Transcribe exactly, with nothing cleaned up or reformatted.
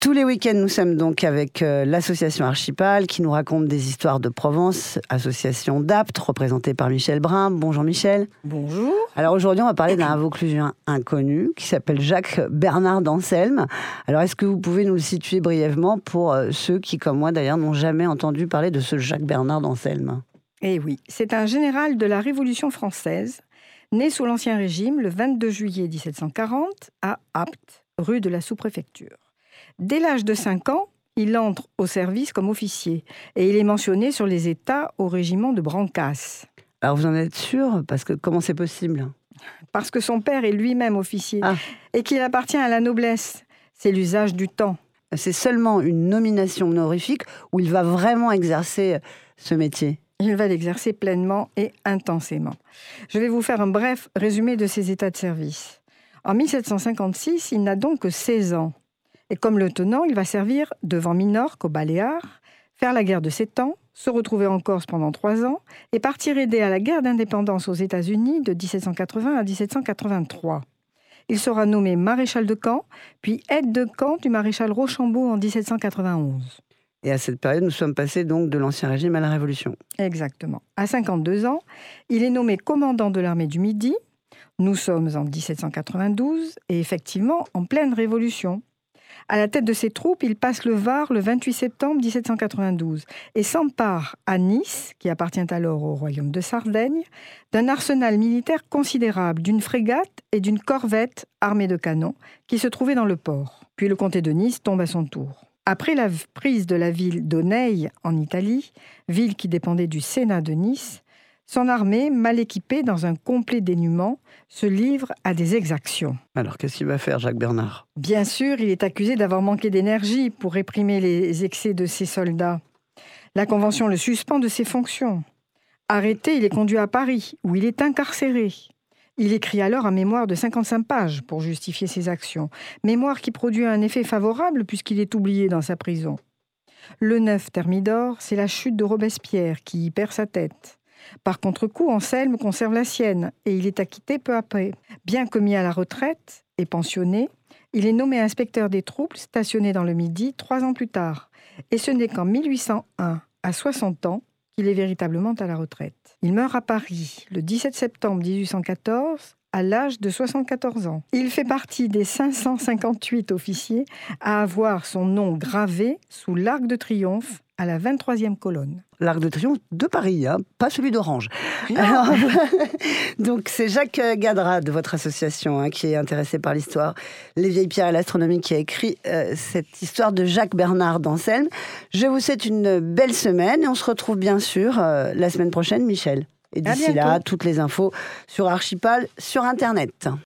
Tous les week-ends, nous sommes donc avec euh, l'association Archipal qui nous raconte des histoires de Provence, association d'Apt, représentée par Michel Brun. Bonjour Michel. Bonjour. Alors aujourd'hui, on va parler d'un Vauclusien inconnu qui s'appelle Jacques Bernard d'Anselme. Alors est-ce que vous pouvez nous le situer brièvement pour euh, ceux qui, comme moi d'ailleurs, n'ont jamais entendu parler de ce Jacques Bernard d'Anselme? Eh oui, c'est un général de la Révolution française, né sous l'Ancien Régime le vingt-deux juillet mille sept cent quarante à Apt, rue de la Sous-préfecture. Dès l'âge de cinq ans, il entre au service comme officier et il est mentionné sur les états au régiment de Brancas. Alors vous en êtes sûr? Parce que comment c'est possible? Parce que son père est lui-même officier ah. et qu'il appartient à la noblesse. C'est l'usage du temps. C'est seulement une nomination honorifique où il va vraiment exercer ce métier? Il va l'exercer pleinement et intensément. Je vais vous faire un bref résumé de ses états de service. En mille sept cent cinquante-six, il n'a donc que seize ans. Et comme lieutenant, il va servir devant Minorque, aux Baléares, faire la guerre de Sept Ans, se retrouver en Corse pendant trois ans et partir aider à la guerre d'indépendance aux États-Unis de dix-sept cent quatre-vingts à dix-sept cent quatre-vingt-trois. Il sera nommé maréchal de camp, puis aide de camp du maréchal Rochambeau en dix-sept cent quatre-vingt-onze. Et à cette période, nous sommes passés donc de l'Ancien Régime à la Révolution. Exactement. À cinquante-deux ans, il est nommé commandant de l'armée du Midi. Nous sommes en dix-sept cent quatre-vingt-douze et effectivement en pleine Révolution. À la tête de ses troupes, il passe le Var le vingt-huit septembre mille sept cent quatre-vingt-douze et s'empare à Nice, qui appartient alors au royaume de Sardaigne, d'un arsenal militaire considérable, d'une frégate et d'une corvette armée de canons qui se trouvaient dans le port. Puis le comté de Nice tombe à son tour. Après la prise de la ville d'Oneil en Italie, ville qui dépendait du Sénat de Nice, son armée, mal équipée dans un complet dénuement, se livre à des exactions. Alors, qu'est-ce qu'il va faire, Jacques Bernard? Bien sûr, il est accusé d'avoir manqué d'énergie pour réprimer les excès de ses soldats. La Convention le suspend de ses fonctions. Arrêté, il est conduit à Paris, où il est incarcéré. Il écrit alors un mémoire de cinquante-cinq pages pour justifier ses actions. Mémoire qui produit un effet favorable puisqu'il est oublié dans sa prison. Le neuf Thermidor, c'est la chute de Robespierre qui y perd sa tête. Par contre-coup, Anselme conserve la sienne et il est acquitté peu après. Bien que mis à la retraite et pensionné, il est nommé inspecteur des troupes stationnées dans le Midi trois ans plus tard. Et ce n'est qu'en mille huit cent un, à soixante ans, qu'il est véritablement à la retraite. Il meurt à Paris le dix-sept septembre mille huit cent quatorze, à l'âge de soixante-quatorze ans. Il fait partie des cinq cent cinquante-huit officiers à avoir son nom gravé sous l'Arc de Triomphe à la vingt-troisième colonne. L'Arc de Triomphe de Paris, hein, pas celui d'Orange. Alors, donc c'est Jacques Gadra de votre association hein, qui est intéressé par l'histoire Les Vieilles Pierres et l'Astronomie qui a écrit euh, cette histoire de Jacques Bernard d'Anselme. Je vous souhaite une belle semaine et on se retrouve bien sûr euh, la semaine prochaine, Michel. Et d'ici là, toutes les infos sur Archipal sur Internet.